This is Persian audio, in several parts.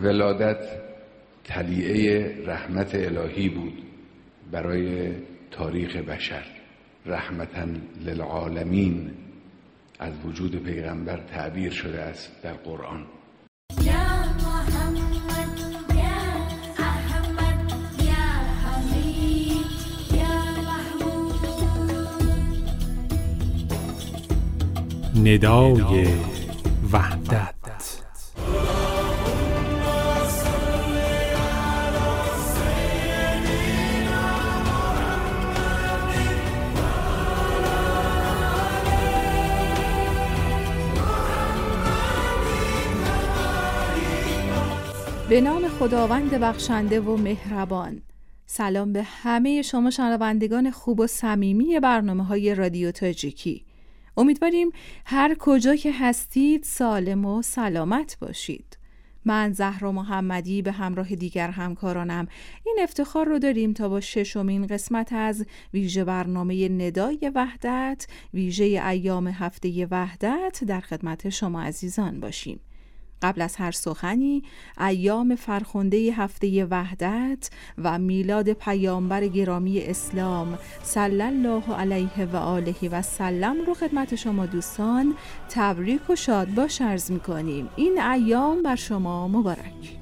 ولادت طلیعه رحمت الهی بود برای تاریخ بشر. رحمتاً للعالمین از وجود پیغمبر تعبیر شده است در قرآن. ندای وحدت. به نام خداوند بخشنده و مهربان. سلام به همه شما شنوندگان خوب و صمیمی برنامه‌های رادیو تاجیکی. امیدواریم هر کجا که هستید سالم و سلامت باشید. من زهرا محمدی به همراه دیگر همکارانم این افتخار رو داریم تا با ششمین قسمت از ویژه برنامه ندای وحدت، ویژه ایام هفته وحدت در خدمت شما عزیزان باشیم. قبل از هر سخنی ایام فرخنده هفته وحدت و میلاد پیامبر گرامی اسلام صلی الله علیه و آله و سلم رو خدمت شما دوستان تبریک و شادباش عرض می‌کنیم. این ایام بر شما مبارک.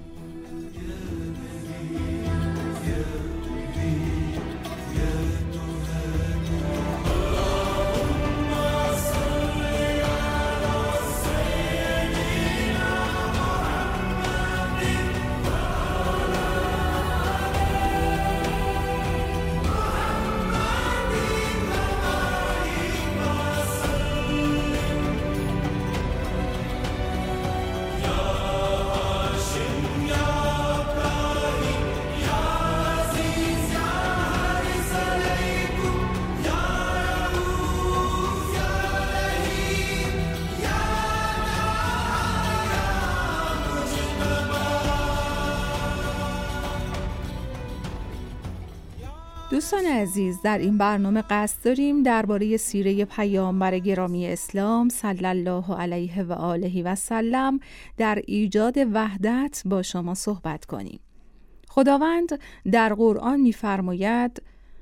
دوستان عزیز، در این برنامه قصد داریم درباره سیره پیامبر گرامی اسلام صلی الله علیه و آله و سلم در ایجاد وحدت با شما صحبت کنیم. خداوند در قرآن می‌فرماید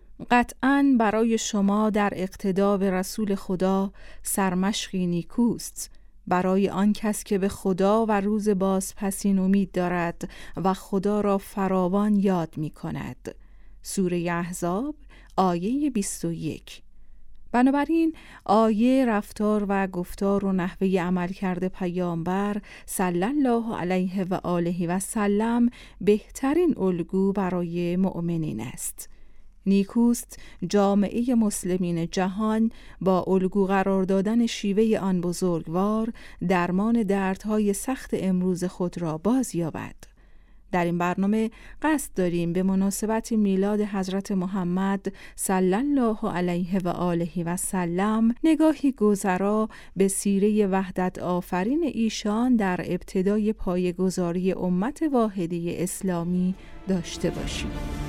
قطعاً برای شما در اقتدا به رسول خدا سرمشقی نیکوست، برای آن کس که به خدا و روز بازپسین امید دارد و خدا را فراوان یاد می‌کند. سوره احزاب آیه 21. بنابراین آیه رفتار و گفتار و نحوه عملکرد پیامبر صلی الله علیه و آله و سلم بهترین الگو برای مؤمنین است. نیکوست جامعه مسلمین جهان با الگو قرار دادن شیوه آن بزرگوار درمان دردهای سخت امروز خود را باز یابد. در این برنامه قصد داریم به مناسبت میلاد حضرت محمد صلی الله علیه و آله و سلم نگاهی گذرا به سیره وحدت آفرین ایشان در ابتدای پایه‌گذاری امت واحده اسلامی داشته باشیم.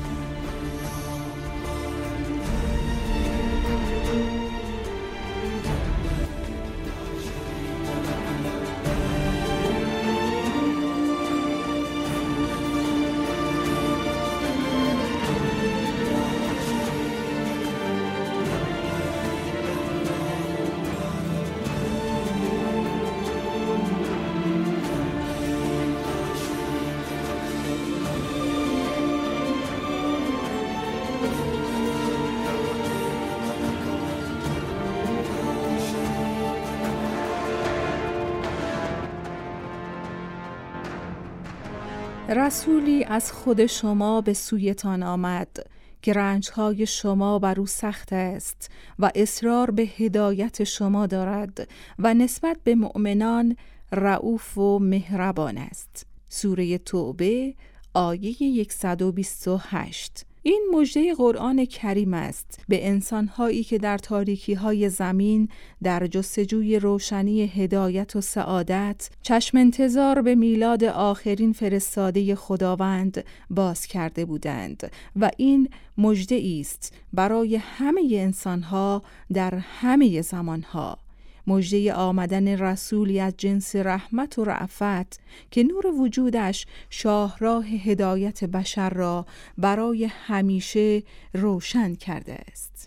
رسولی از خود شما به سویتان آمد که رنجهای شما بر او سخت است و اصرار به هدایت شما دارد و نسبت به مؤمنان رئوف و مهربان است. سوره توبه آیه 128. این مژده قرآن کریم است به انسان‌هایی که در تاریکی‌های زمین در جستجوی روشنی هدایت و سعادت چشم انتظار به میلاد آخرین فرستاده خداوند باز کرده بودند و این مژده است برای همه انسان‌ها در همه زمان‌ها. مژده آمدن رسولی از جنس رحمت و رأفت که نور وجودش شاهراه هدایت بشر را برای همیشه روشن کرده است.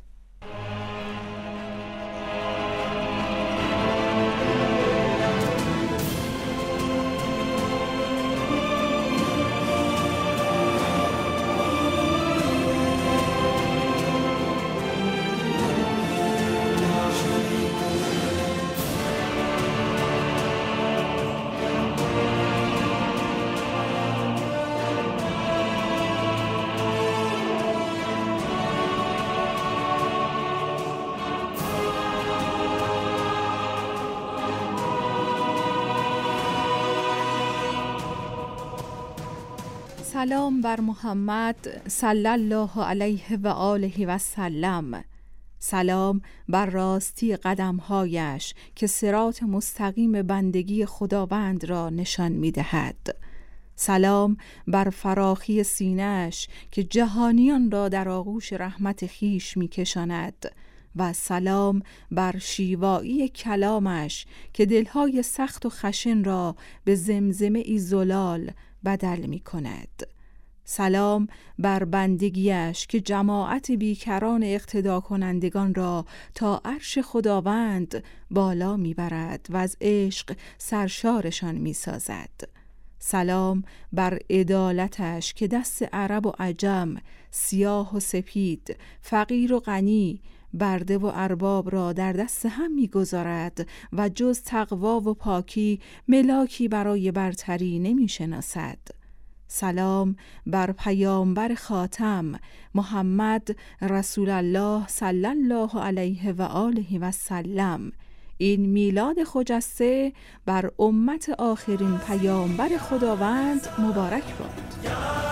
سلام بر محمد صلی الله علیه و آله و سلم. سلام بر راستی قدمهایش که صراط مستقیم بندگی خداوند را نشان می دهد. سلام بر فراخی سینه‌اش که جهانیان را در آغوش رحمت خیش می کشاند و سلام بر شیوایی کلامش که دلهای سخت و خشن را به زمزمه ای زلال بدل می کند. سلام بر بندگیش که جماعت بیکران اقتدا کنندگان را تا عرش خداوند بالا می برد و از عشق سرشارشان می سازد. سلام بر عدالتش که دست عرب و عجم، سیاه و سپید، فقیر و غنی، برده و ارباب را در دست هم می‌گذارد و جز تقوا و پاکی ملاکی برای برتری نمی‌شناسد. سلام بر پیامبر خاتم محمد رسول الله صلی الله علیه و آله و سلم. این میلاد خجسته بر امت آخرین پیامبر خداوند مبارک باد.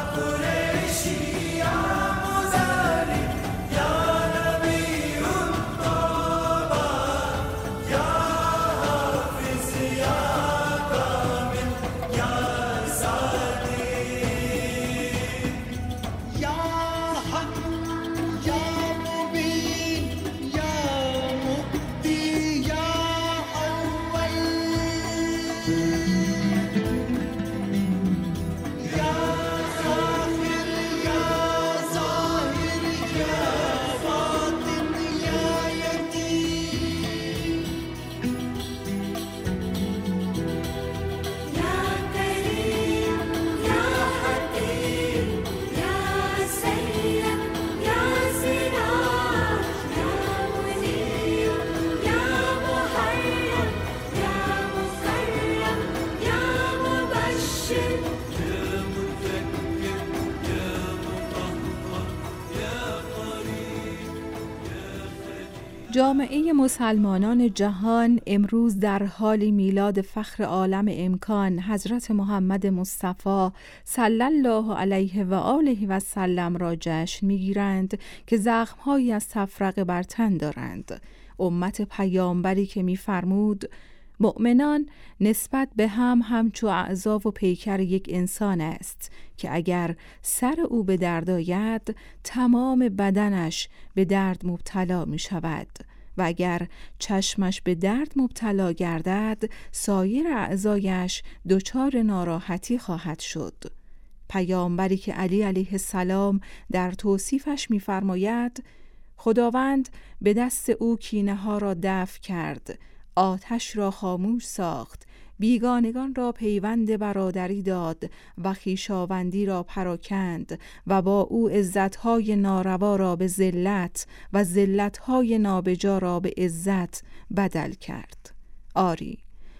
جامعه مسلمانان جهان امروز در حال میلاد فخر عالم امکان حضرت محمد مصطفی صلی الله علیه و آله و سلم را جشن می‌گیرند که زخم‌هایی از تفرقه بر تن دارند. امت پیامبری که می‌فرمود مؤمنان نسبت به هم همچو اعضا و پیکر یک انسان است که اگر سر او به درد آید تمام بدنش به درد مبتلا می شود و اگر چشمش به درد مبتلا گردد سایر اعضایش دچار ناراحتی خواهد شد. پیامبری که علی علیه السلام در توصیفش می فرماید خداوند به دست او کینه ها را دفع کرد، آتش را خاموش ساخت، بیگانگان را پیوند برادری داد و خویشاوندی را پراکند و با او عزتهای ناروا را به ذلت و ذلتهای نابجا را به عزت بدل کرد. آری،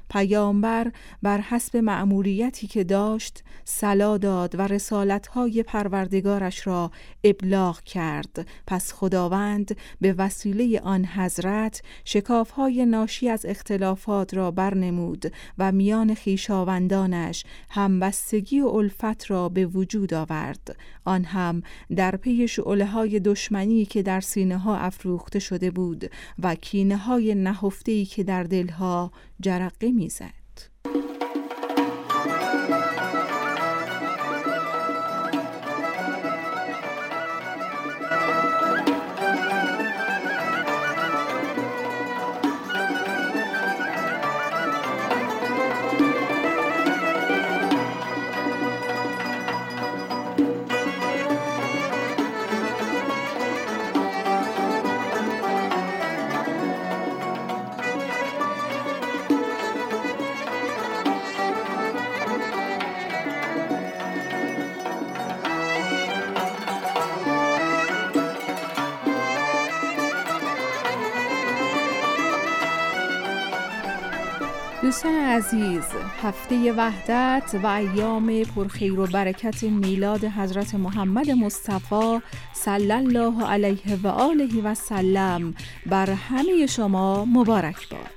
پیامبر بر حسب مأموریتی که داشت صلا داد و رسالت‌های پروردگارش را ابلاغ کرد. پس خداوند به وسیله آن حضرت شکاف‌های ناشی از اختلافات را برنمود و میان خویشاوندانش همبستگی و الفت را به وجود آورد، آن هم در پی شعله‌های دشمنی که در سینه‌ها افروخته شده بود و کینه‌های نهفته‌ای که در دلها جرقه می‌زد. دوستان عزیز، هفته وحدت و ایام پرخیر و برکت میلاد حضرت محمد مصطفی صلی الله علیه و آله و سلم بر همه شما مبارک باد.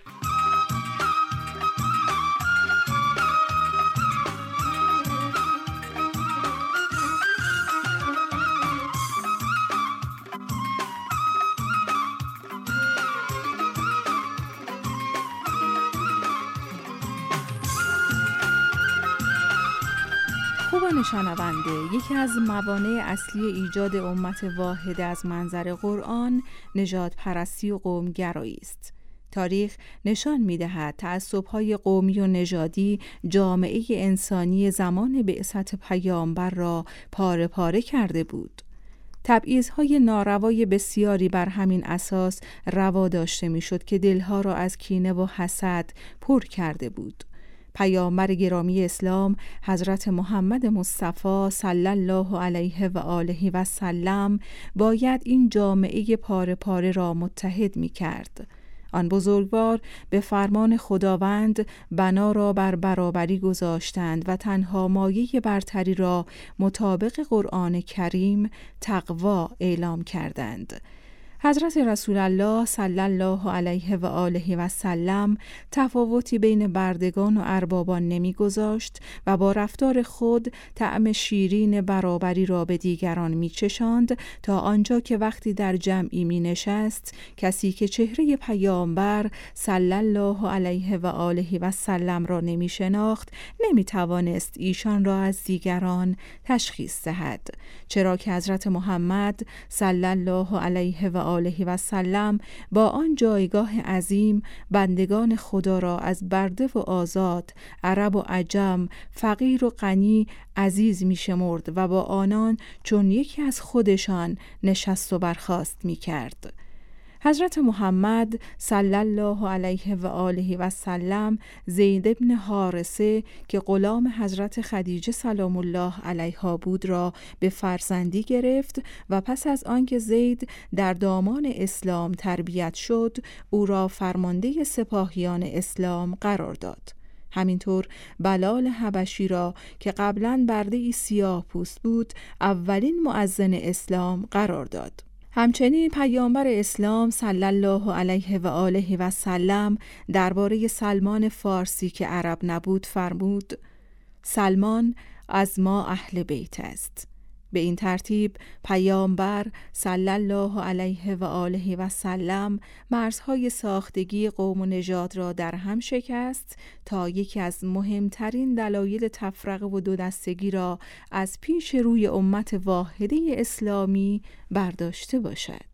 خوبان شنونده، یکی از موانع اصلی ایجاد امت واحده از منظر قرآن نژاد پرستی و قومگرایی است. تاریخ نشان می‌دهد تعصب‌های قومی و نژادی جامعه انسانی زمان بعثت پیامبر را پاره پاره کرده بود. تبعیض‌های ناروای بسیاری بر همین اساس روا داشته می‌شد که دلها را از کینه و حسد پر کرده بود. پیامبر گرامی اسلام حضرت محمد مصطفی صلی الله علیه و آله و سلم باید این جامعه پاره پاره را متحد می کرد. آن بزرگوار به فرمان خداوند بنا را بر برابری گذاشتند و تنها مایه برتری را مطابق قرآن کریم تقوا اعلام کردند. حضرت رسول الله صلی الله علیه و آله و سلم تفاوتی بین بردگان و اربابان نمی‌گذاشت و با رفتار خود طعم شیرین برابری را به دیگران می‌چشاند تا آنجا که وقتی در جمعی می‌نشست کسی که چهره پیامبر صلی الله علیه و آله و سلم را نمی‌شناخت نمی‌توانست ایشان را از دیگران تشخیص دهد، چرا که حضرت محمد صلی الله علیه و آله و سلم با آن جایگاه عظیم بندگان خدا را از برده و آزاد، عرب و عجم، فقیر و غنی عزیز می شمرد و با آنان چون یکی از خودشان نشست و برخاست می کرد. حضرت محمد صلی الله علیه و آله و سلم زید بن حارثه که غلام حضرت خدیجه سلام الله علیها بود را به فرزندی گرفت و پس از آنکه زید در دامان اسلام تربیت شد او را فرمانده سپاهیان اسلام قرار داد. همینطور بلال حبشی را که قبلاً برده‌ای سیاه پوست بود اولین مؤذن اسلام قرار داد. همچنین پیامبر اسلام صلی الله علیه و آله و سلم درباره سلمان فارسی که عرب نبود فرمود: سلمان از ما اهل بیت است. به این ترتیب پیامبر صلی الله علیه و آله و سلم مرزهای ساختگی قوم و نژاد را در هم شکست تا یکی از مهمترین دلایل تفرقه و دو دستگی را از پیش روی امت واحده اسلامی برداشته باشد.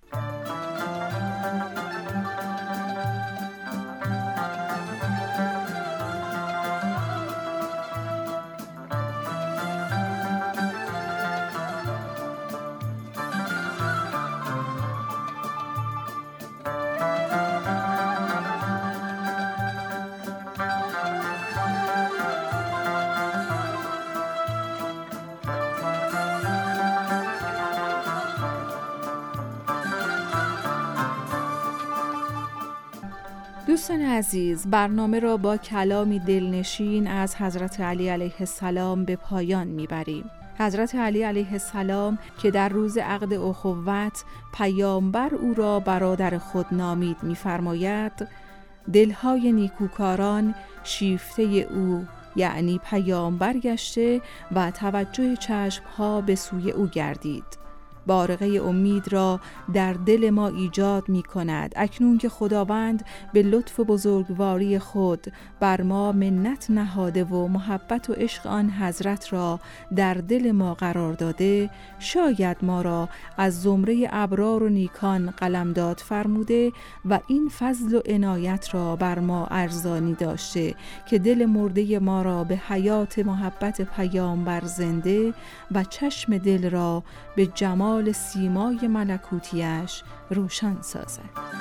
دوستان عزیز، برنامه را با کلامی دلنشین از حضرت علی علیه السلام به پایان میبریم. حضرت علی علیه السلام که در روز عقد اخوت پیامبر او را برادر خود نامید میفرماید: دلهای نیکوکاران شیفته او یعنی پیامبر گشته و توجه چشمها به سوی او گردید. بارقه امید را در دل ما ایجاد می کند اکنون که خداوند به لطف و بزرگواری خود بر ما منت نهاده و محبت و عشق آن حضرت را در دل ما قرار داده. شاید ما را از زمره ابرار و نیکان قلمداد فرموده و این فضل و عنایت را بر ما ارزانی داشته که دل مرده ما را به حیات محبت پیامبر زنده و چشم دل را به جمال سیمای ملکوتیش روشن سازد.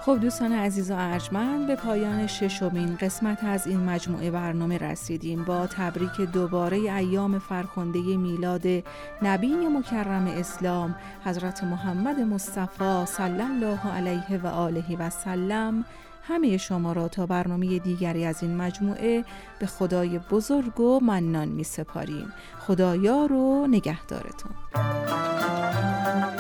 خب دوستان عزیز و ارجمند، به پایان 6مین قسمت از این مجموعه برنامه رسیدیم. با تبریک دوباره ایام فرخنده میلاد نبی مکرم اسلام حضرت محمد مصطفی صلی الله علیه و آله و سلم، همه شما را تا برنامه دیگری از این مجموعه به خدای بزرگ و منان می سپاریم. خدایار و نگهدارتون.